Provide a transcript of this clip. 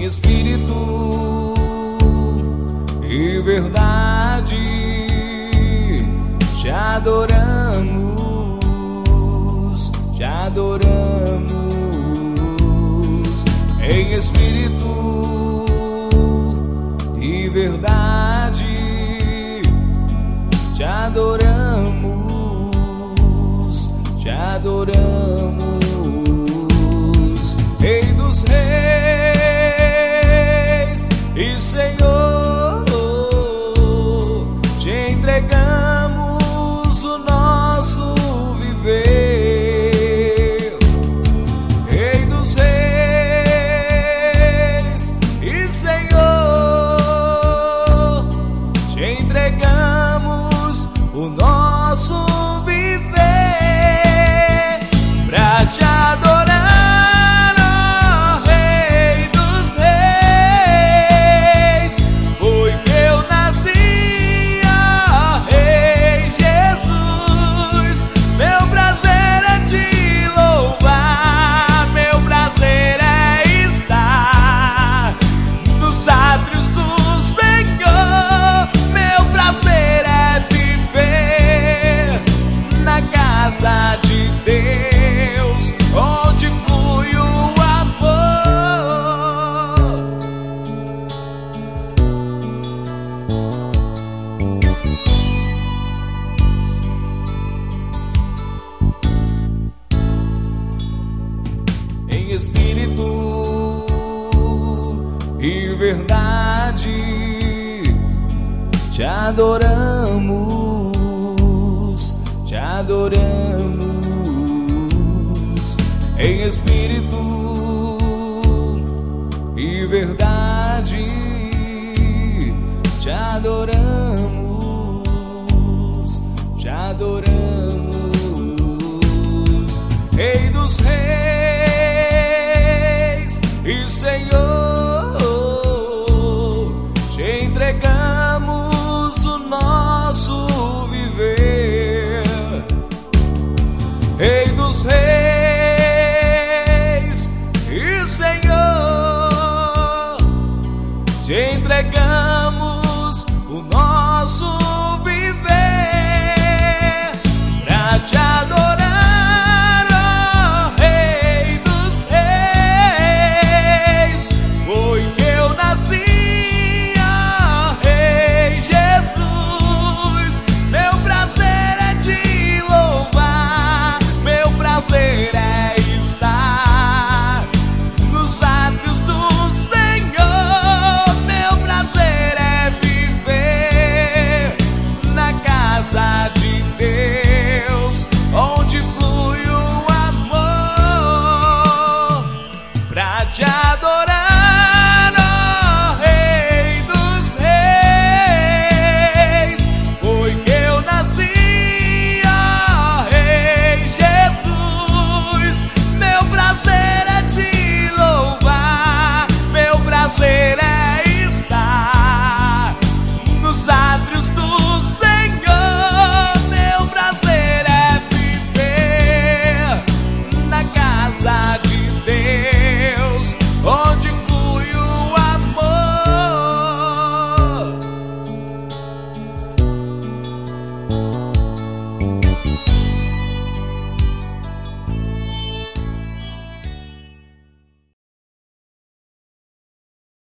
espírito e verdade, te adoramos, te adoramos. Em espírito e verdade, te adoramos, te adoramos. Rei dos reis e Senhor, te entregamos o nosso viver. Rei dos reis e Senhor, te entregamos o nosso viver pra te adorar. Casa de Deus, onde flui o amor. Em espírito e verdade, te adoramos, te adoramos. Em espírito e verdade, te adoramos, te adoramos. Rei dos reis e Senhor, te entregamos o nosso viver. Rei dos reis e Senhor, te entregamos